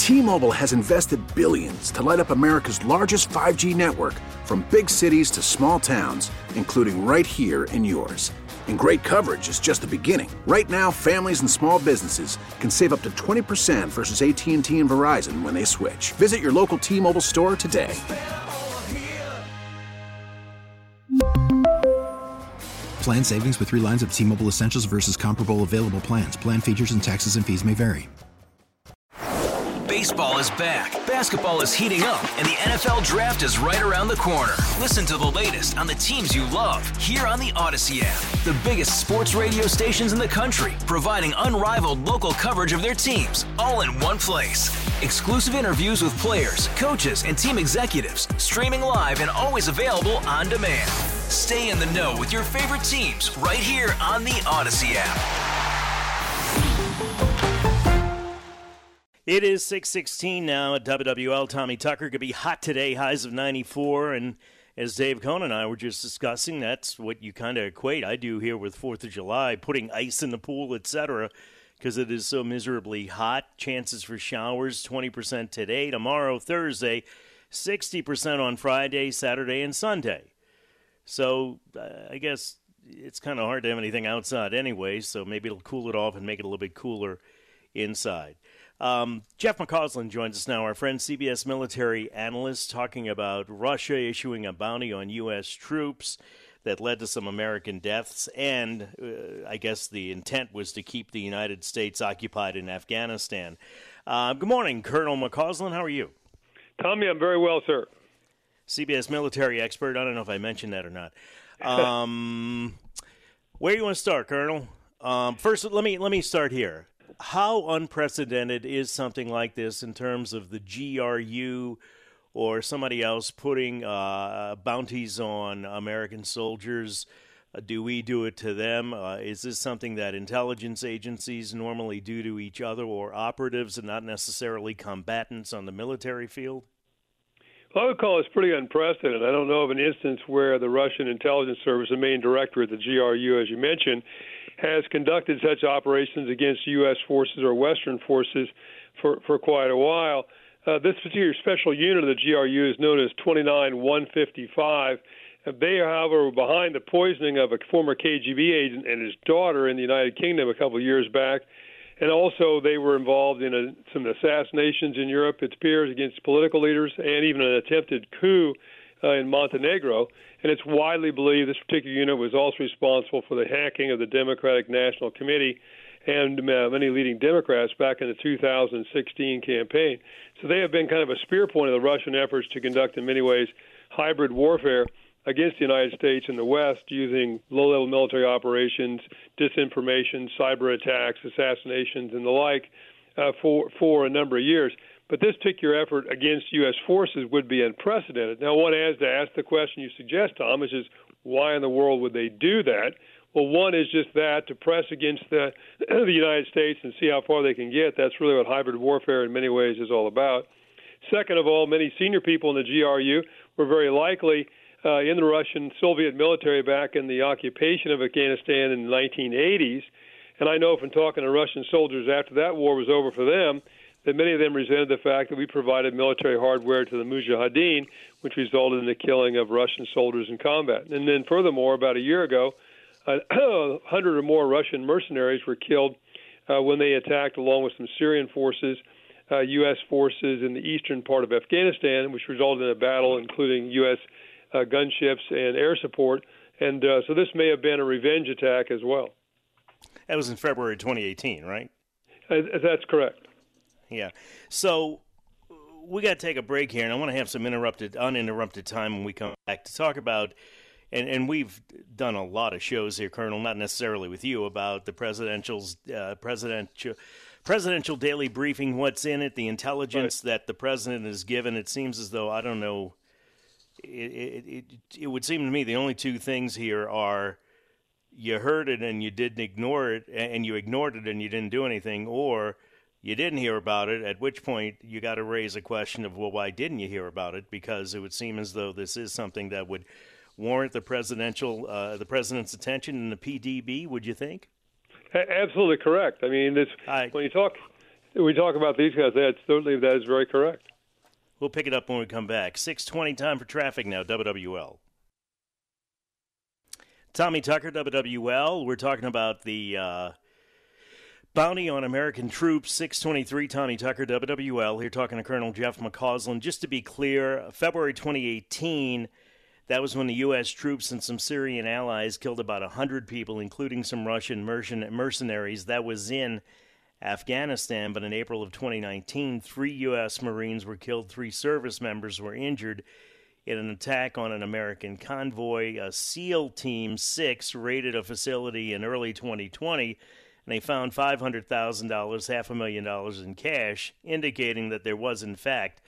T-Mobile has invested billions to light up America's largest 5G network, from big cities to small towns, including right here in yours. And great coverage is just the beginning. Right now, families and small businesses can save up to 20% versus AT&T and Verizon when they switch. Visit your local T-Mobile store today. Plan savings with 3 lines of T-Mobile Essentials versus comparable available plans. Plan features and taxes and fees may vary. Baseball is back, basketball is heating up, and the NFL Draft is right around the corner. Listen to the latest on the teams you love here on the Odyssey app. The biggest sports radio stations in the country, providing unrivaled local coverage of their teams, all in one place. Exclusive interviews with players, coaches, and team executives, streaming live and always available on demand. Stay in the know with your favorite teams right here on the Odyssey app. It is 6:16 now at WWL. Tommy Tucker could be hot today, highs of 94. And as Dave Cohn and I were just discussing, that's what you kind of equate. I do here with 4th of July, putting ice in the pool, etc., because it is so miserably hot. Chances for showers, 20% today. Tomorrow, Thursday, 60% on Friday, Saturday, and Sunday. So I guess it's kind of hard to have anything outside anyway, so maybe it'll cool it off and make it a little bit cooler inside. Jeff McCausland joins us now, our friend, CBS military analyst, talking about Russia issuing a bounty on U.S. troops that led to some American deaths, and I guess the intent was to keep the United States occupied in Afghanistan. Good morning, Colonel McCausland. How are you? Tommy, I'm very well, sir. CBS military expert. I don't know if I mentioned that or not. Where do you want to start, Colonel? First, let me start here. How unprecedented is something like this in terms of the GRU or somebody else putting bounties on American soldiers? Do we do it to them? Is this something that intelligence agencies normally do to each other, or operatives and not necessarily combatants on the military field? Well, I would call this pretty unprecedented. I don't know of an instance where the Russian intelligence service, the main directorate, the GRU, as you mentioned, has conducted such operations against U.S. forces or Western forces for quite a while. This particular special unit of the GRU is known as 29155. They, however, were behind the poisoning of a former KGB agent and his daughter in the United Kingdom a couple of years back. And also they were involved in some assassinations in Europe, it appears, against political leaders, and even an attempted coup in Montenegro. And it's widely believed this particular unit was also responsible for the hacking of the Democratic National Committee and many leading Democrats back in the 2016 campaign. So they have been kind of a spear point of the Russian efforts to conduct, in many ways, hybrid warfare against the United States and the West using low-level military operations, disinformation, cyber attacks, assassinations, and the like for a number of years. But this particular effort against U.S. forces would be unprecedented. Now, one has to ask the question you suggest, Tom, which is why in the world would they do that? Well, one is just that, to press against the United States and see how far they can get. That's really what hybrid warfare in many ways is all about. Second of all, many senior people in the GRU were very likely in the Russian Soviet military back in the occupation of Afghanistan in the 1980s. And I know from talking to Russian soldiers after that war was over for them, that many of them resented the fact that we provided military hardware to the Mujahideen, which resulted in the killing of Russian soldiers in combat. And then furthermore, about a year ago, 100 or more Russian mercenaries were killed when they attacked, along with some Syrian forces, U.S. forces in the eastern part of Afghanistan, which resulted in a battle including U.S. Gunships and air support. And so this may have been a revenge attack as well. That was in February 2018, right? That's correct. Yeah. So we got to take a break here, and I want to have some uninterrupted time when we come back to talk about, and we've done a lot of shows here, Colonel, not necessarily with you, about the presidential daily briefing, what's in it, the intelligence that the president has given. It seems as though, I don't know, it would seem to me the only two things here are you heard it and you didn't ignore it, and you ignored it and you didn't do anything, or you didn't hear about it, at which point you got to raise a question of, well, why didn't you hear about it? Because it would seem as though this is something that would warrant the president's attention in the PDB, would you think? Absolutely correct. I mean, when you talk we talk about these guys, that is very correct. We'll pick it up when we come back. 6:20, time for traffic now, WWL. Tommy Tucker, WWL. We're talking about the bounty on American troops, 6:23, Tommy Tucker, WWL. Here talking to Colonel Jeff McCausland. Just to be clear, February 2018, that was when the U.S. troops and some Syrian allies killed about 100 people, including some Russian mercenaries. That was in Afghanistan, but in April of 2019, 3 U.S. Marines were killed, 3 service members were injured in an attack on an American convoy. A SEAL Team 6 raided a facility in early 2020, and they found $500,000, $500,000 in cash, indicating that there was, in fact,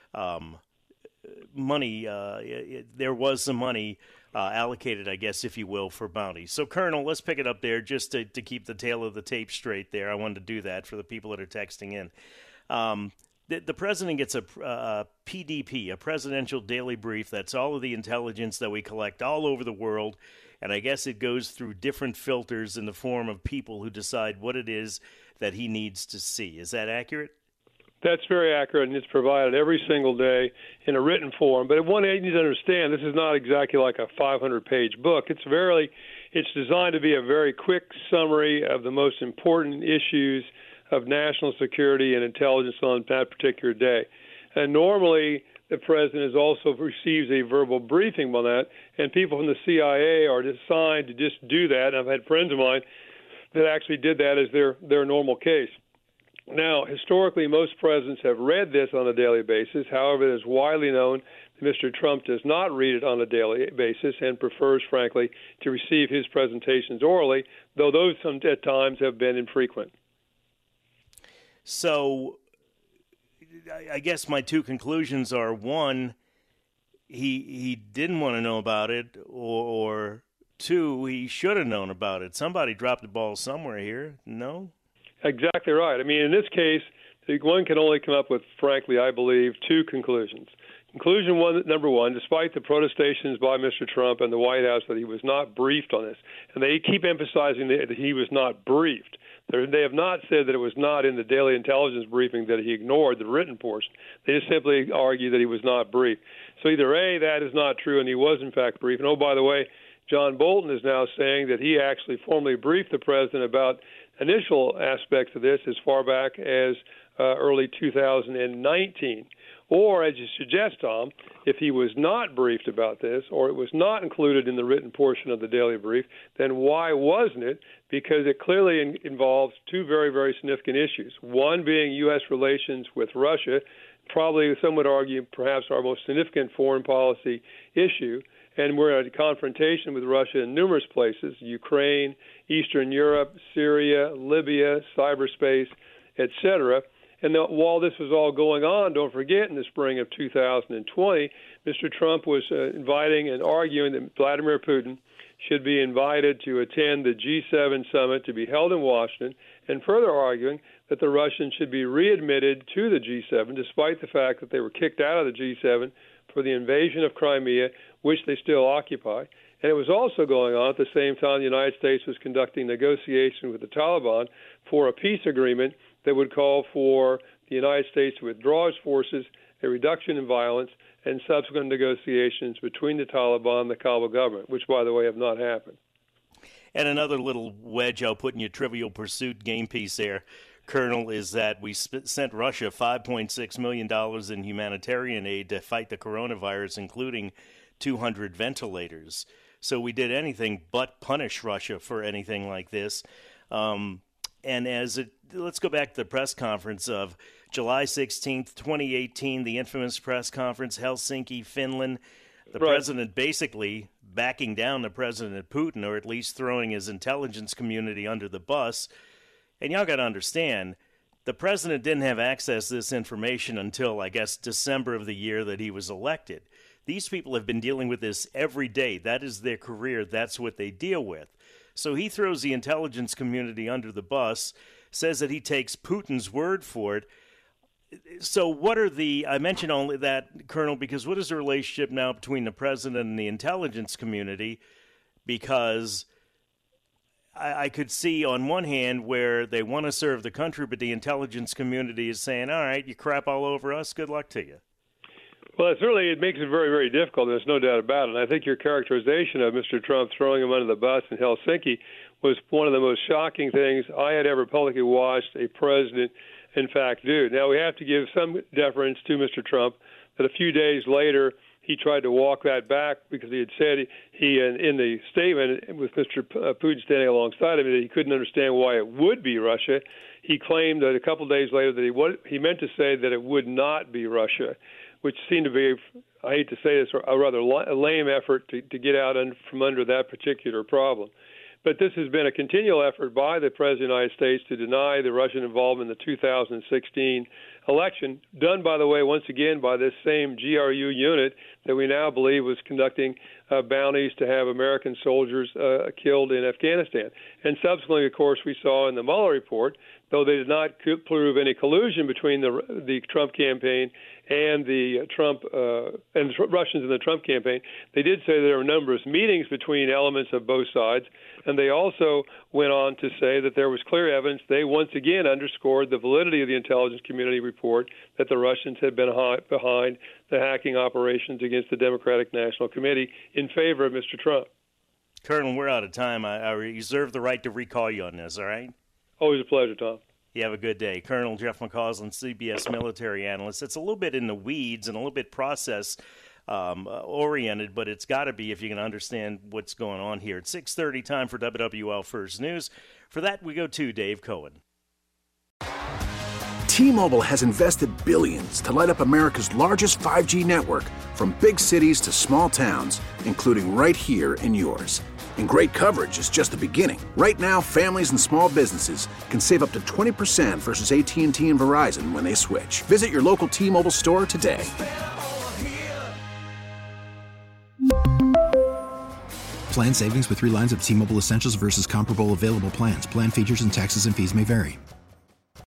money. There was some money allocated, I guess, if you will, for bounties. So, Colonel, let's pick it up there just to keep the tail of the tape straight there. I wanted to do that for the people that are texting in. The president gets a PDP, a presidential daily brief. That's all of the intelligence that we collect all over the world. And I guess it goes through different filters in the form of people who decide what it is that he needs to see. Is that accurate? That's very accurate, and it's provided every single day in a written form. But one needs to understand, this is not exactly like a 500-page book. It's designed to be a very quick summary of the most important issues of national security and intelligence on that particular day. And normally, the president also receives a verbal briefing on that, and people from the CIA are assigned to just do that. And I've had friends of mine that actually did that as their normal case. Now, historically, most presidents have read this on a daily basis. However, it is widely known that Mr. Trump does not read it on a daily basis and prefers, frankly, to receive his presentations orally, though those at times have been infrequent. So I guess my 2 conclusions are, one, he didn't want to know about it, or 2, he should have known about it. Somebody dropped the ball somewhere here, no? Exactly right. I mean, in this case, one can only come up with, frankly, I believe, 2 conclusions. Conclusion number one, despite the protestations by Mr. Trump and the White House that he was not briefed on this, and they keep emphasizing that he was not briefed. They have not said that it was not in the daily intelligence briefing that he ignored the written portion. They just simply argue that he was not briefed. So either A, that is not true, and he was, in fact, briefed. And, oh, by the way, John Bolton is now saying that he actually formally briefed the president about initial aspects of this as far back as early 2019. Or, as you suggest, Tom, if he was not briefed about this, or it was not included in the written portion of the daily brief, then why wasn't it? Because it clearly involves 2 very, very significant issues. One being U.S. relations with Russia, probably some would argue perhaps our most significant foreign policy issue. And we're at a confrontation with Russia in numerous places: Ukraine, Eastern Europe, Syria, Libya, cyberspace, etc. And while this was all going on, don't forget, in the spring of 2020, Mr. Trump was inviting and arguing that Vladimir Putin should be invited to attend the G7 summit to be held in Washington, and further arguing that the Russians should be readmitted to the G7, despite the fact that they were kicked out of the G7 for the invasion of Crimea, which they still occupy. And it was also going on at the same time the United States was conducting negotiations with the Taliban for a peace agreement that would call for the United States to withdraw its forces, a reduction in violence, and subsequent negotiations between the Taliban and the Kabul government, which, by the way, have not happened. And another little wedge I'll put in your Trivial Pursuit game piece there, Colonel, is that we sent Russia $5.6 million in humanitarian aid to fight the coronavirus, including 200 ventilators. So we did anything but punish Russia for anything like this. Let's go back to the press conference of July 16th, 2018, the infamous press conference, Helsinki, Finland. The president basically backing down the President Putin, or at least throwing his intelligence community under the bus. And y'all got to understand, the president didn't have access to this information until, I guess, December of the year that he was elected. These people have been dealing with this every day. That is their career. That's what they deal with. So he throws the intelligence community under the bus, says that he takes Putin's word for it. So what are I mention only that, Colonel, because what is the relationship now between the president and the intelligence community? Because I could see on one hand where they want to serve the country, but the intelligence community is saying, all right, you crap all over us, good luck to you. Well, it makes it very, very difficult. There's no doubt about it. And I think your characterization of Mr. Trump throwing him under the bus in Helsinki was one of the most shocking things I had ever publicly watched a president, in fact, do. Now, we have to give some deference to Mr. Trump that a few days later he tried to walk that back because he had said he in the statement with Mr. Putin standing alongside him that he couldn't understand why it would be Russia. He claimed that a couple of days later that he meant to say that it would not be Russia, which seemed to be, I hate to say this, a rather lame effort to get out from under that particular problem. But this has been a continual effort by the President of the United States to deny the Russian involvement in the 2016 election, done, by the way, once again by this same GRU unit that we now believe was conducting bounties to have American soldiers killed in Afghanistan. And subsequently, of course, we saw in the Mueller report, though they did not prove any collusion between the Trump campaign and the Russians in the Trump campaign, they did say there were numerous meetings between elements of both sides, and they also went on to say that there was clear evidence. They once again underscored the validity of the intelligence community report that the Russians had been behind the hacking operations against the Democratic National Committee in favor of Mr. Trump. Colonel, we're out of time. I reserve the right to recall you on this, all right? Always a pleasure, Tom. You have a good day. Colonel Jeff McCausland, CBS military analyst. It's a little bit in the weeds and a little bit process oriented, but it's got to be if you can understand what's going on here. It's 6:30, time for WWL First News. For that, we go to Dave Cohen. T-Mobile has invested billions to light up America's largest 5G network, from big cities to small towns, including right here in yours. And great coverage is just the beginning. Right now, families and small businesses can save up to 20% versus AT&T and Verizon when they switch. Visit your local T-Mobile store today. Plan savings with 3 lines of T-Mobile Essentials versus comparable available plans. Plan features and taxes and fees may vary.